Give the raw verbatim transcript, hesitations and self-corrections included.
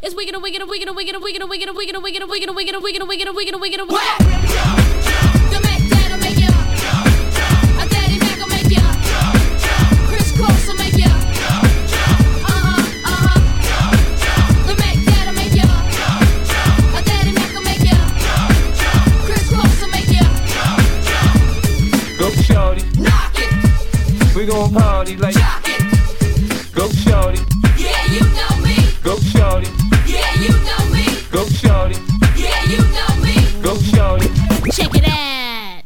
It's wiggin' a wiggin' a wiggin' a wiggin' a wiggin' a wiggin' a wiggin' a wiggin' a wiggin' a wiggin' a wiggin' a wiggin' a wiggin' a wiggin' a wiggin' a the Mac Dad'll make ya. A Daddy Mac'll make ya. Chris Cross'll make ya. Uh-huh, uh-huh. The Mac Dad'll make ya. A Daddy Mac'll make ya. Chris Cross'll make ya. Go shorty, knock it. We gon' party like Jock it. go shorty, Yeah, you know me. go shorty.